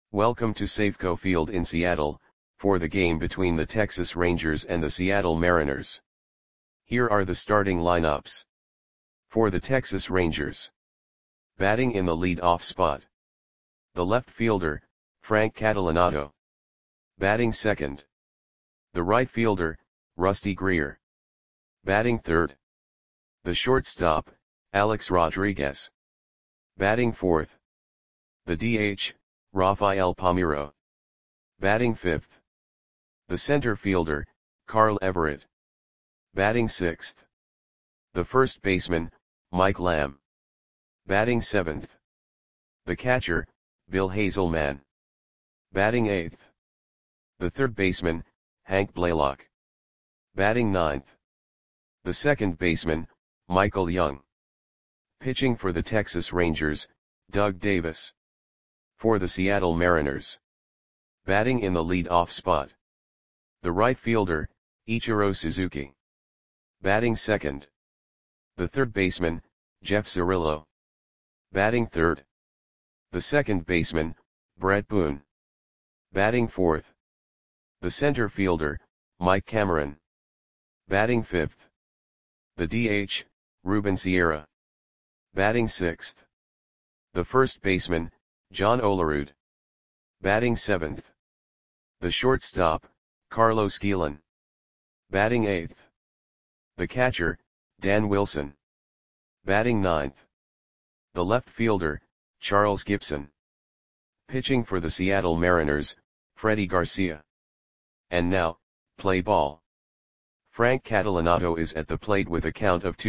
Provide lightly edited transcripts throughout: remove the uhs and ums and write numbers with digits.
Welcome to Safeco Field in Seattle, for the game between the Texas Rangers and the Seattle Mariners. Here are the starting lineups. For the Texas Rangers. Batting in the lead-off spot. The left fielder, Frank Catalanotto. Batting second. The right fielder, Rusty Greer. Batting third. The shortstop, Alex Rodriguez. Batting fourth. The DH, Rafael Palmeiro. Batting fifth. The center fielder, Carl Everett. Batting sixth. The first baseman, Mike Lamb. Batting seventh. The catcher, Bill Hazelman. Batting eighth. The third baseman, Hank Blaylock. Batting ninth. The second baseman, Michael Young. Pitching for the Texas Rangers, Doug Davis. For the Seattle Mariners. Batting in the lead-off spot. The right fielder, Ichiro Suzuki. Batting second. The third baseman, Jeff Cirillo. Batting third. The second baseman, Brett Boone. Batting fourth. The center fielder, Mike Cameron. Batting fifth. The DH, Ruben Sierra. Batting sixth. The first baseman, John Olerud. Batting seventh. The shortstop, Carlos Guillen. Batting eighth. The catcher, Dan Wilson. Batting ninth. The left fielder, Charles Gibson. Pitching for the Seattle Mariners, Freddie Garcia. And now, play ball. Frank Catalanotto is at the plate with a count of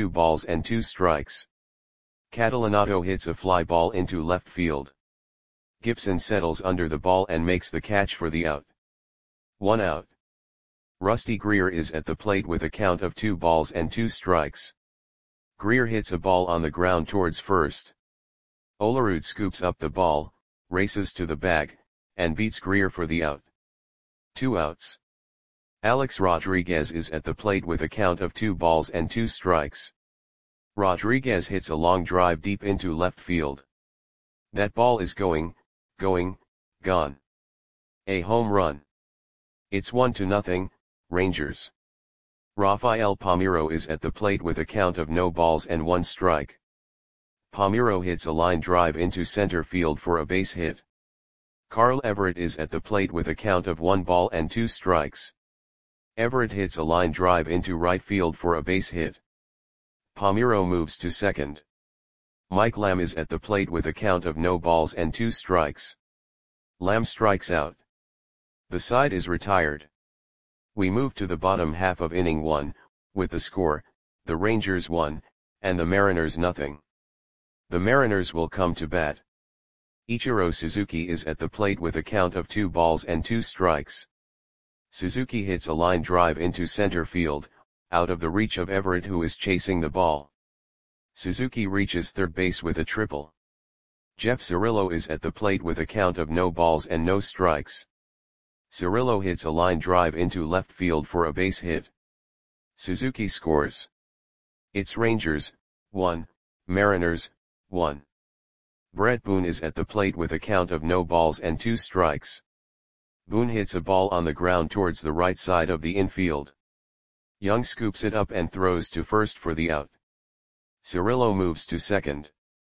2-2 Catalanotto hits a fly ball into left field. Gibson settles under the ball and makes the catch for the out. 1 out. Rusty Greer is at the plate with a count of 2-2. Greer hits a ball on the ground towards first. Olerud scoops up the ball, races to the bag, and beats Greer for the out. 2 outs. Alex Rodriguez is at the plate with a count of 2-2. Rodriguez hits a long drive deep into left field. That ball is gone. A home run. It's 1-0, Rangers. Rafael Palmeiro is at the plate with a count of no balls and 1 strike. Palmeiro hits a line drive into center field for a base hit. Carl Everett is at the plate with a count of 1 ball and 2 strikes. Everett hits a line drive into right field for a base hit. Palmeiro moves to second. Mike Lamb is at the plate with a count of no balls and 2 strikes. Lamb strikes out. The side is retired. We move to the bottom half of inning 1, with the score, the Rangers 1, and the Mariners 0. The Mariners will come to bat. Ichiro Suzuki is at the plate with a count of 2-2. Suzuki hits a line drive into center field, out of the reach of Everett who is chasing the ball. Suzuki reaches third base with a triple. Jeff Cirillo is at the plate with a count of no balls and no strikes. Cirillo hits a line drive into left field for a base hit. Suzuki scores. It's Rangers, 1, Mariners, 1. Brett Boone is at the plate with a count of no balls and 2 strikes. Boone hits a ball on the ground towards the right side of the infield. Young scoops it up and throws to first for the out. Cirillo moves to second.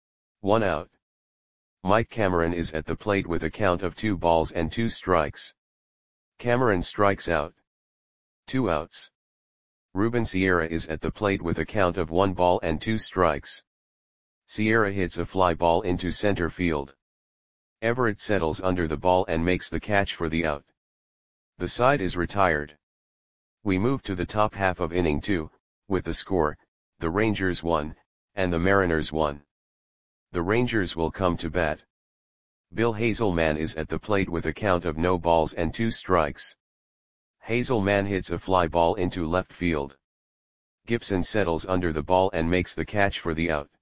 1 out. Mike Cameron is at the plate with a count of 2-2. Cameron strikes out. 2 outs. Ruben Sierra is at the plate with a count of 1 ball and 2 strikes. Sierra hits a fly ball into center field. Everett settles under the ball and makes the catch for the out. The side is retired. We move to the top half of inning 2, with the score, the Rangers 1, and the Mariners 1. The Rangers will come to bat. Bill Hazelman is at the plate with a count of no balls and 2 strikes. Hazelman hits a fly ball into left field. Gibson settles under the ball and makes the catch for the out.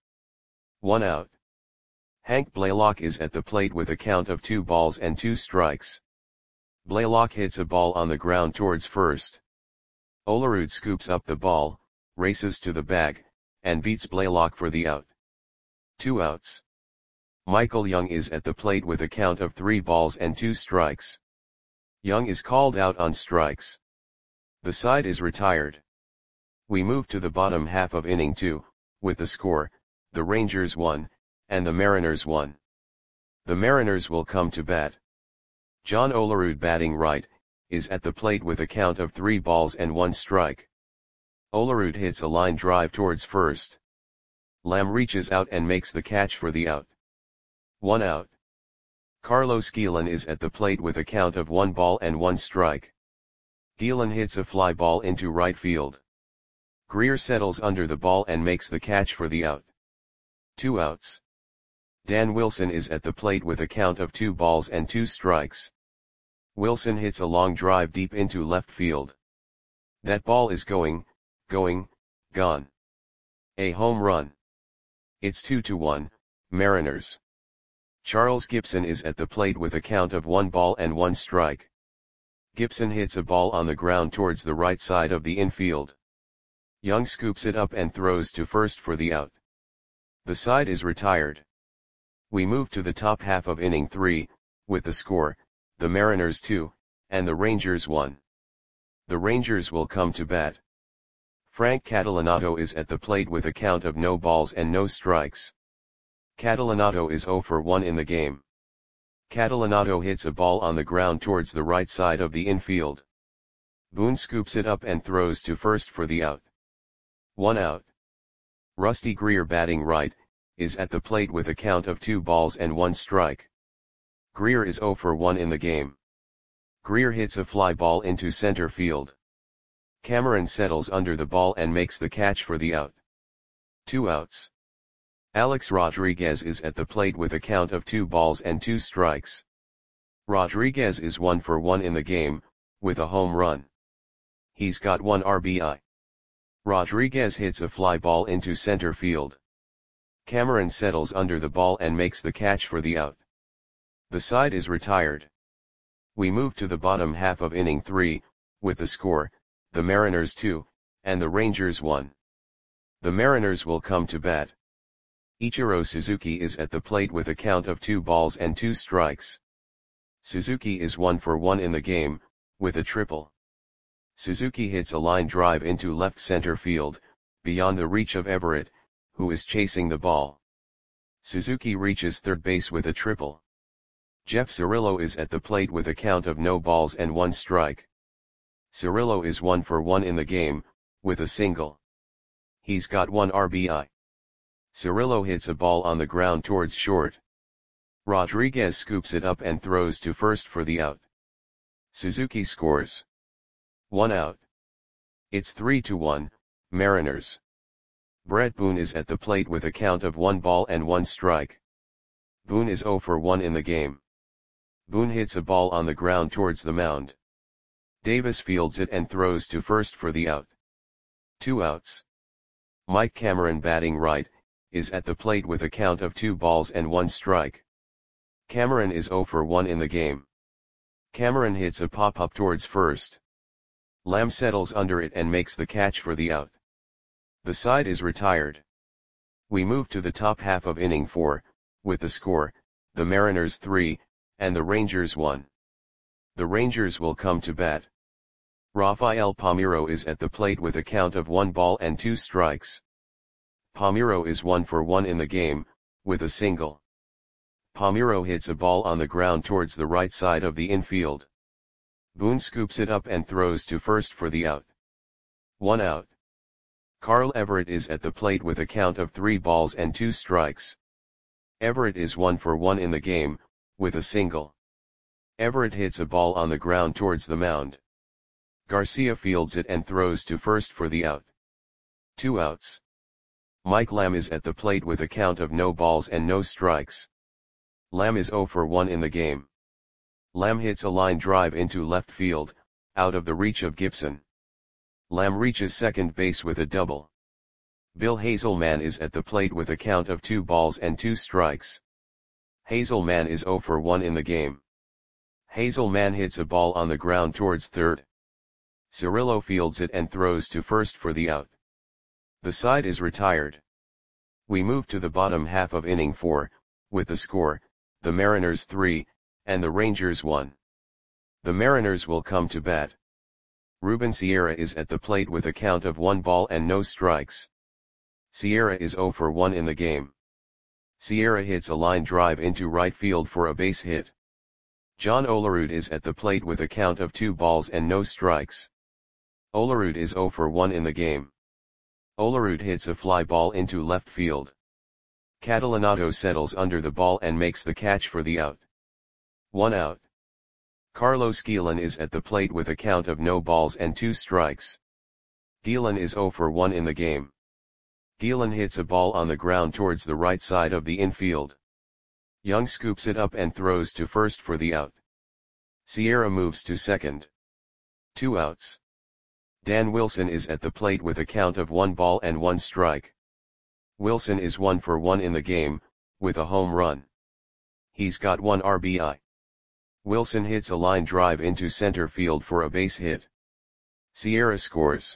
1 out. Hank Blaylock is at the plate with a count of 2 strikes. Blaylock hits a ball on the ground towards first. Olerud scoops up the ball, races to the bag, and beats Blaylock for the out. 2 outs. Michael Young is at the plate with a count of 3 balls and 2 strikes. Young is called out on strikes. The side is retired. We move to the bottom half of inning 2, with the score, the Rangers 1, and the Mariners 1. The Mariners will come to bat. John Olerud, batting right, is at the plate with a count of 3 balls and 1 strike. Olerud hits a line drive towards first. Lamb reaches out and makes the catch for the out. 1 out. Carlos Guillen is at the plate with a count of 1 ball and 1 strike. Guillen hits a fly ball into right field. Greer settles under the ball and makes the catch for the out. 2 outs. Dan Wilson is at the plate with a count of 2 balls and 2 strikes. Wilson hits a long drive deep into left field. That ball is gone. A home run. It's 2-1, Mariners. Charles Gibson is at the plate with a count of 1 ball and 1 strike. Gibson hits a ball on the ground towards the right side of the infield. Young scoops it up and throws to first for the out. The side is retired. We move to the top half of inning 3, with the score, the Mariners 2, and the Rangers 1. The Rangers will come to bat. Frank Catalanato is at the plate with a count of no balls and no strikes. Catalanato is 0 for 1 in the game. Catalanato hits a ball on the ground towards the right side of the infield. Boone scoops it up and throws to first for the out. 1 out. Rusty Greer, batting right, is at the plate with a count of 2 balls and 1 strike. Greer is 0 for 1 in the game. Greer hits a fly ball into center field. Cameron settles under the ball and makes the catch for the out. 2 outs. Alex Rodriguez is at the plate with a count of 2 balls and 2 strikes. Rodriguez is 1 for 1 in the game, with a home run. He's got 1 RBI. Rodriguez hits a fly ball into center field. Cameron settles under the ball and makes the catch for the out. The side is retired. We move to the bottom half of inning 3, with the score, the Mariners 2, and the Rangers 1. The Mariners will come to bat. Ichiro Suzuki is at the plate with a count of 2 balls and 2 strikes. Suzuki is 1 for 1 in the game, with a triple. Suzuki hits a line drive into left center field, beyond the reach of Everett, who is chasing the ball. Suzuki reaches third base with a triple. Jeff Cirillo is at the plate with a count of no balls and 1 strike. Cirillo is 1 for 1 in the game, with a single. He's got 1 RBI. Cirillo hits a ball on the ground towards short. Rodriguez scoops it up and throws to first for the out. Suzuki scores. 1 out. It's 3-1, Mariners. Brett Boone is at the plate with a count of 1 ball and 1 strike. Boone is 0 for 1 in the game. Boone hits a ball on the ground towards the mound. Davis fields it and throws to first for the out. 2 outs. Mike Cameron, batting right, is at the plate with a count of 2 balls and 1 strike. Cameron is 0 for 1 in the game. Cameron hits a pop-up towards first. Lamb settles under it and makes the catch for the out. The side is retired. We move to the top half of inning 4, with the score, the Mariners 3, and the Rangers 1. The Rangers will come to bat. Rafael Palmeiro is at the plate with a count of 1 ball and 2 strikes. Palmeiro is 1 for 1 in the game, with a single. Palmeiro hits a ball on the ground towards the right side of the infield. Boone scoops it up and throws to first for the out. 1 out. Carl Everett is at the plate with a count of 3 balls and 2 strikes. Everett is 1 for 1 in the game, with a single. Everett hits a ball on the ground towards the mound. Garcia fields it and throws to first for the out. 2 outs. Mike Lamb is at the plate with a count of no balls and no strikes. Lamb is 0 for 1 in the game. Lamb hits a line drive into left field, out of the reach of Gibson. Lamb reaches second base with a double. Bill Hazelman is at the plate with a count of 2 balls and 2 strikes. Hazelman is 0 for 1 in the game. Hazelman hits a ball on the ground towards third. Cirillo fields it and throws to first for the out. The side is retired. We move to the bottom half of inning 4, with the score, the Mariners 3, and the Rangers 1. The Mariners will come to bat. Ruben Sierra is at the plate with a count of 1 ball and no strikes. Sierra is 0 for 1 in the game. Sierra hits a line drive into right field for a base hit. John Olerud is at the plate with a count of 2 balls and no strikes. Olerud is 0 for 1 in the game. Olerud hits a fly ball into left field. Catalanato settles under the ball and makes the catch for the out. 1 out. Carlos Guillen is at the plate with a count of no balls and 2 strikes. Guillen is 0 for 1 in the game. Guillen hits a ball on the ground towards the right side of the infield. Young scoops it up and throws to first for the out. Sierra moves to second. 2 outs. Dan Wilson is at the plate with a count of 1 ball and 1 strike. Wilson is 1 for 1 in the game, with a home run. He's got 1 RBI. Wilson hits a line drive into center field for a base hit. Sierra scores.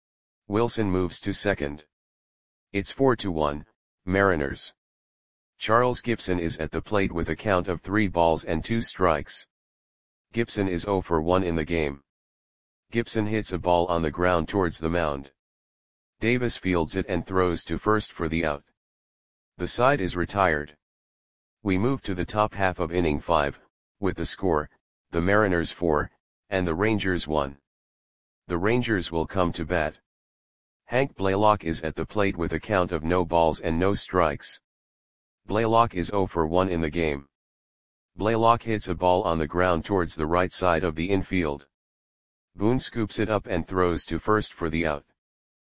Wilson moves to second. It's 4-1, Mariners. Charles Gibson is at the plate with a count of 3 balls and 2 strikes. Gibson is 0 for 1 in the game. Gibson hits a ball on the ground towards the mound. Davis fields it and throws to first for the out. The side is retired. We move to the top half of inning 5, with the score, the Mariners 4, and the Rangers 1. The Rangers will come to bat. Hank Blaylock is at the plate with a count of no balls and no strikes. Blaylock is 0 for 1 in the game. Blaylock hits a ball on the ground towards the right side of the infield. Boone scoops it up and throws to first for the out.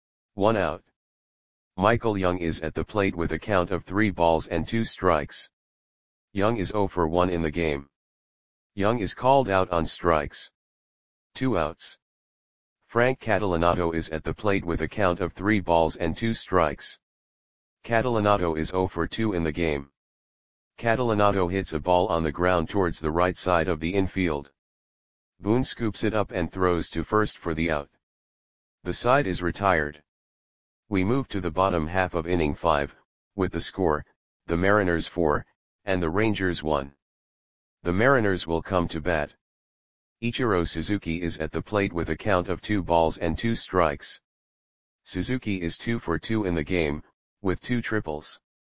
1 out. Michael Young is at the plate with a count of 3 balls and 2 strikes. Young is 0 for 1 in the game. Young is called out on strikes. 2 outs. Frank Catalanato is at the plate with a count of 3 balls and 2 strikes. Catalanato is 0 for 2 in the game. Catalanato hits a ball on the ground towards the right side of the infield. Boone scoops it up and throws to first for the out. The side is retired. We move to the bottom half of inning 5, with the score, the Mariners 4, and the Rangers 1. The Mariners will come to bat. Ichiro Suzuki is at the plate with a count of 2 balls and 2 strikes. Suzuki is 2 for 2 in the game, with 2 triples.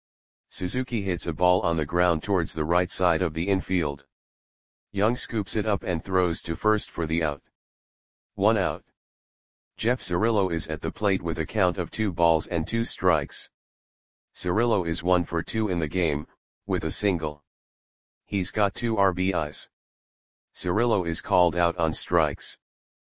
Suzuki hits a ball on the ground towards the right side of the infield. Young scoops it up and throws to first for the out. 1 out. Jeff Cirillo is at the plate with a count of 2 balls and 2 strikes. Cirillo is 1 for 2 in the game, with a single. He's got 2 RBIs. Cirillo is called out on strikes.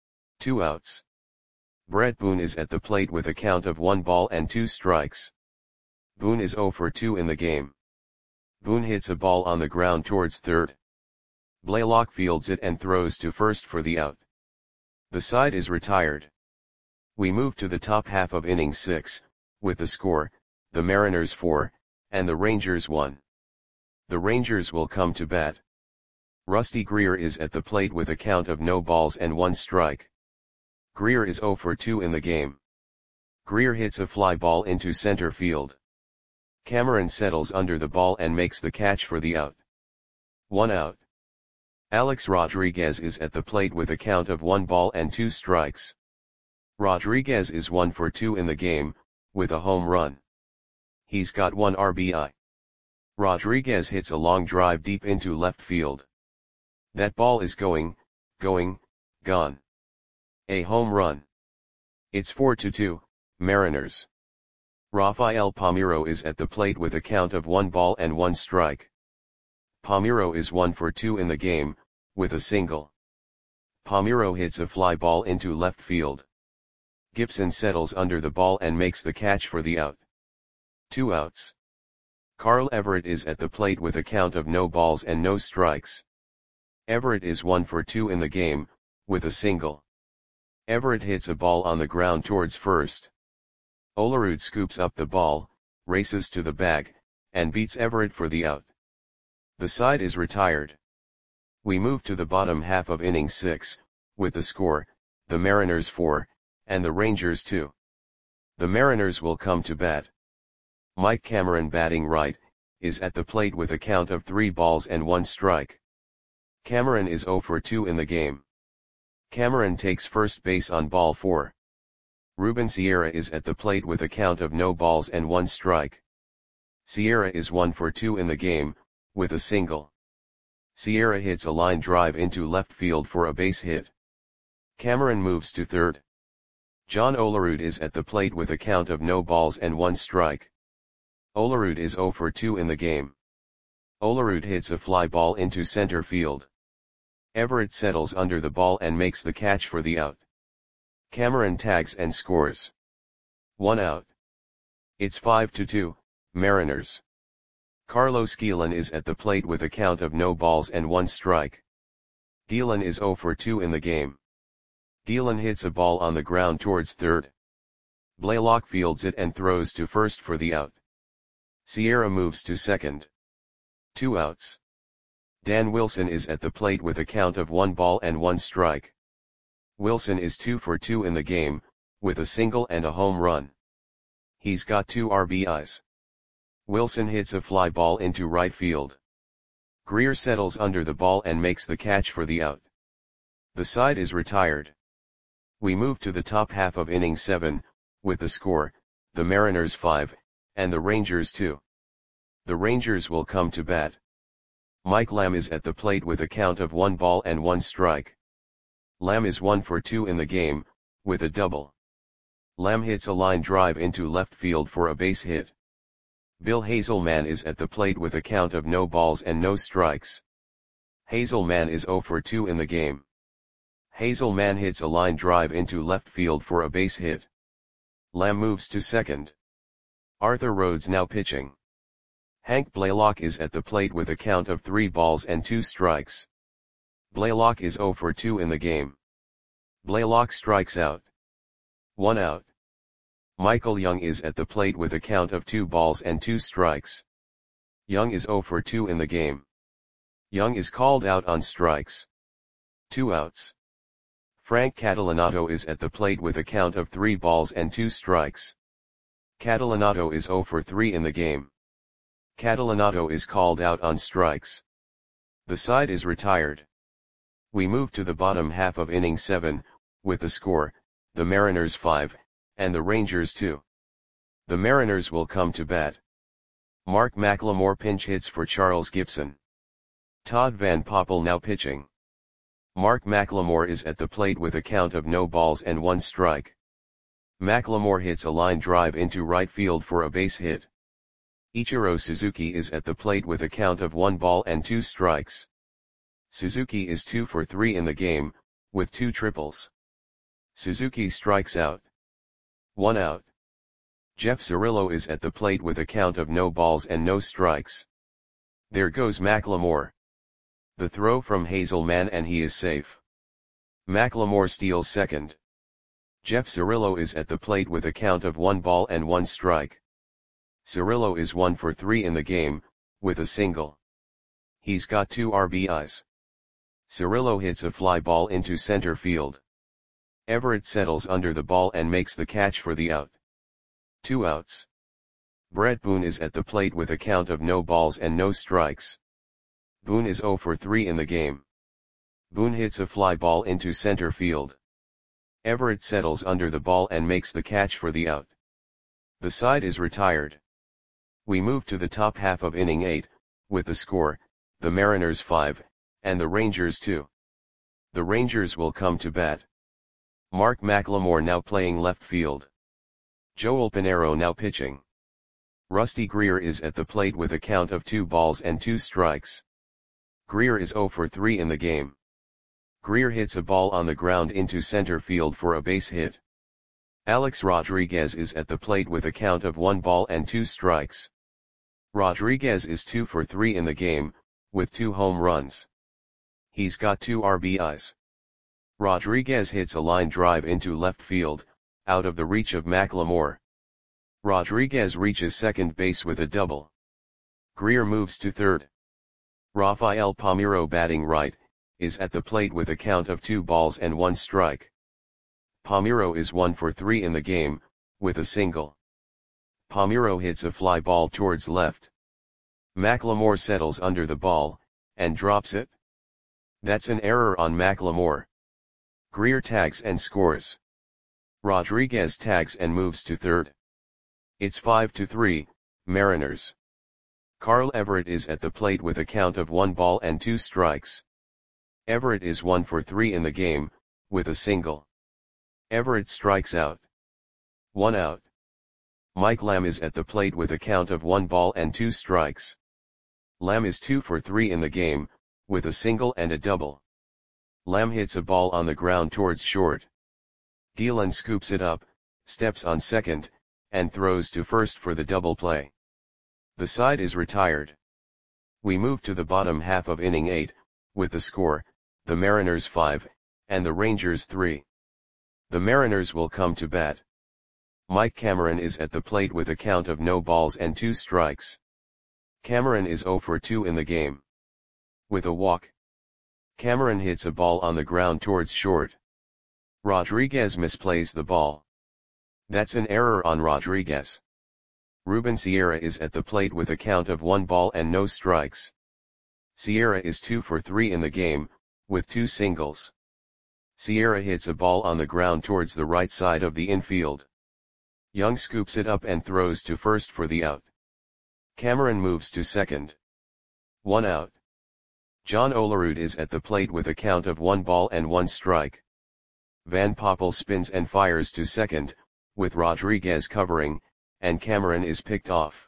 2 outs. Brett Boone is at the plate with a count of 1 ball and 2 strikes. Boone is 0 for 2 in the game. Boone hits a ball on the ground towards third. Blaylock fields it and throws to first for the out. The side is retired. We move to the top half of inning 6, with the score, the Mariners 4, and the Rangers 1. The Rangers will come to bat. Rusty Greer is at the plate with a count of no balls and 1 strike. Greer is 0 for 2 in the game. Greer hits a fly ball into center field. Cameron settles under the ball and makes the catch for the out. 1 out. Alex Rodriguez is at the plate with a count of 1 ball and 2 strikes. Rodriguez is 1 for 2 in the game, with a home run. He's got 1 RBI. Rodriguez hits a long drive deep into left field. That ball is gone. A home run. It's 4-2, Mariners. Rafael Palmeiro is at the plate with a count of 1 ball and 1 strike. Palmeiro is 1 for 2 in the game, with a single. Palmeiro hits a fly ball into left field. Gibson settles under the ball and makes the catch for the out. 2 outs. Carl Everett is at the plate with a count of no balls and no strikes. Everett is 1 for 2 in the game, with a single. Everett hits a ball on the ground towards first. Olerud scoops up the ball, races to the bag, and beats Everett for the out. The side is retired. We move to the bottom half of inning 6, with the score, the Mariners 4, and the Rangers 2. The Mariners will come to bat. Mike Cameron batting right, is at the plate with a count of 3 balls and 1 strike. Cameron is 0 for 2 in the game. Cameron takes first base on ball 4. Ruben Sierra is at the plate with a count of no balls and 1 strike. Sierra is 1 for 2 in the game, with a single. Sierra hits a line drive into left field for a base hit. Cameron moves to third. John Olerud is at the plate with a count of no balls and 1 strike. Olerud is 0 for 2 in the game. Olerud hits a fly ball into center field. Everett settles under the ball and makes the catch for the out. Cameron tags and scores. 1 out. It's 5-2, Mariners. Carlos Guillen is at the plate with a count of no balls and 1 strike. Guillen is 0 for 2 in the game. Guillen hits a ball on the ground towards third. Blaylock fields it and throws to first for the out. Sierra moves to second. 2 outs. Dan Wilson is at the plate with a count of 1 ball and 1 strike. Wilson is 2 for 2 in the game, with a single and a home run. He's got 2 RBIs. Wilson hits a fly ball into right field. Greer settles under the ball and makes the catch for the out. The side is retired. We move to the top half of inning 7, with the score, the Mariners 5, and the Rangers 2. The Rangers will come to bat. Mike Lamb is at the plate with a count of 1 ball and 1 strike. Lamb is 1 for 2 in the game, with a double. Lamb hits a line drive into left field for a base hit. Bill Hazelman is at the plate with a count of no balls and no strikes. Hazelman is 0 for 2 in the game. Hazelman hits a line drive into left field for a base hit. Lamb moves to second. Arthur Rhodes now pitching. Hank Blaylock is at the plate with a count of 3 balls and 2 strikes. Blaylock is 0 for 2 in the game. Blaylock strikes out. 1 out. Michael Young is at the plate with a count of 2 balls and 2 strikes. Young is 0 for 2 in the game. Young is called out on strikes. 2 outs. Frank Catalanato is at the plate with a count of 3 balls and 2 strikes. Catalanato is 0 for 3 in the game. Catalanato is called out on strikes. The side is retired. We move to the bottom half of inning 7, with the score, the Mariners 5, and the Rangers 2. The Mariners will come to bat. Mark McLemore pinch hits for Charles Gibson. Todd Van Poppel now pitching. Mark McLemore is at the plate with a count of no balls and 1 strike. McLemore hits a line drive into right field for a base hit. Ichiro Suzuki is at the plate with a count of 1 ball and 2 strikes. Suzuki is 2 for 3 in the game, with 2 triples. Suzuki strikes out. 1 out. Jeff Cirillo is at the plate with a count of no balls and no strikes. There goes McLemore. The throw from Hazelman and he is safe. McLemore steals second. Jeff Cirillo is at the plate with a count of 1 ball and 1 strike. Cirillo is 1 for 3 in the game, with a single. He's got 2 RBIs. Cirillo hits a fly ball into center field. Everett settles under the ball and makes the catch for the out. 2 outs. Brett Boone is at the plate with a count of no balls and no strikes. Boone is 0 for 3 in the game. Boone hits a fly ball into center field. Everett settles under the ball and makes the catch for the out. The side is retired. We move to the top half of inning 8, with the score, the Mariners 5, and the Rangers 2. The Rangers will come to bat. Mark McLemore now playing left field. Joel Pinheiro now pitching. Rusty Greer is at the plate with a count of 2 balls and 2 strikes. Greer is 0 for 3 in the game. Greer hits a ball on the ground into center field for a base hit. Alex Rodriguez is at the plate with a count of 1 ball and 2 strikes. Rodriguez is 2 for 3 in the game, with 2 home runs. He's got 2 RBIs. Rodriguez hits a line drive into left field, out of the reach of McLemore. Rodriguez reaches second base with a double. Greer moves to third. Rafael Palmeiro batting right, is at the plate with a count of 2 balls and 1 strike. Palmeiro is 1 for 3 in the game, with a single. Palmeiro hits a fly ball towards left. Macklemore settles under the ball, and drops it. That's an error on Macklemore. Greer tags and scores. Rodriguez tags and moves to third. It's 5-3, Mariners. Carl Everett is at the plate with a count of 1 ball and 2 strikes. Everett is 1 for 3 in the game, with a single. Everett strikes out. 1 out. Mike Lamb is at the plate with a count of 1 ball and 2 strikes. Lamb is 2 for 3 in the game, with a single and a double. Lamb hits a ball on the ground towards short. Gielan scoops it up, steps on second, and throws to first for the double play. The side is retired. We move to the bottom half of inning 8, with the score, the Mariners 5, and the Rangers 3. The Mariners will come to bat. Mike Cameron is at the plate with a count of no balls and 2 strikes. Cameron is 0 for 2 in the game. With a walk. Cameron hits a ball on the ground towards short. Rodriguez misplays the ball. That's an error on Rodriguez. Ruben Sierra is at the plate with a count of 1 ball and no strikes. Sierra is 2 for 3 in the game, with 2 singles. Sierra hits a ball on the ground towards the right side of the infield. Young scoops it up and throws to first for the out. Cameron moves to second. 1 out. John Olerud is at the plate with a count of 1 ball and 1 strike. Van Poppel spins and fires to second, with Rodriguez covering, and Cameron is picked off.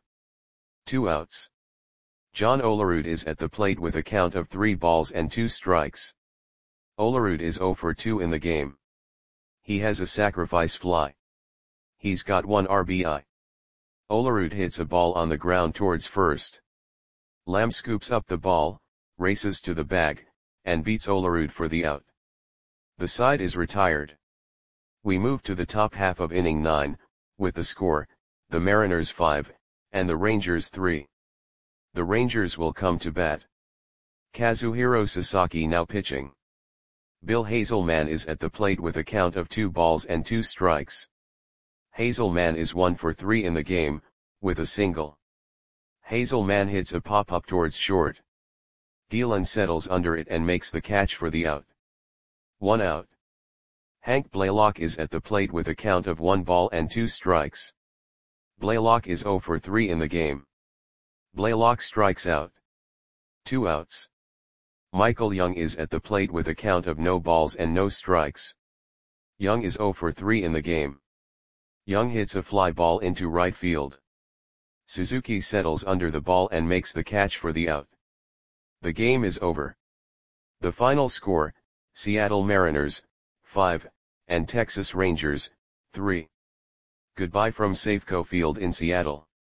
2 outs. John Olerud is at the plate with a count of 3 balls and 2 strikes. Olerud is 0 for 2 in the game. He has a sacrifice fly. He's got 1 RBI. Olerud hits a ball on the ground towards first. Lamb scoops up the ball, races to the bag, and beats Olerud for the out. The side is retired. We move to the top half of inning 9, with the score, the Mariners 5, and the Rangers 3. The Rangers will come to bat. Kazuhiro Sasaki now pitching. Bill Hazelman is at the plate with a count of 2 balls and 2 strikes. Hazelman is 1 for 3 in the game, with a single. Hazelman hits a pop-up towards short. Gielan settles under it and makes the catch for the out. 1 out. Hank Blaylock is at the plate with a count of 1 ball and 2 strikes. Blaylock is 0 for 3 in the game. Blaylock strikes out. 2 outs. Michael Young is at the plate with a count of no balls and no strikes. Young is 0 for 3 in the game. Young hits a fly ball into right field. Suzuki settles under the ball and makes the catch for the out. The game is over. The final score, Seattle Mariners, 5, and Texas Rangers, 3. Goodbye from Safeco Field in Seattle.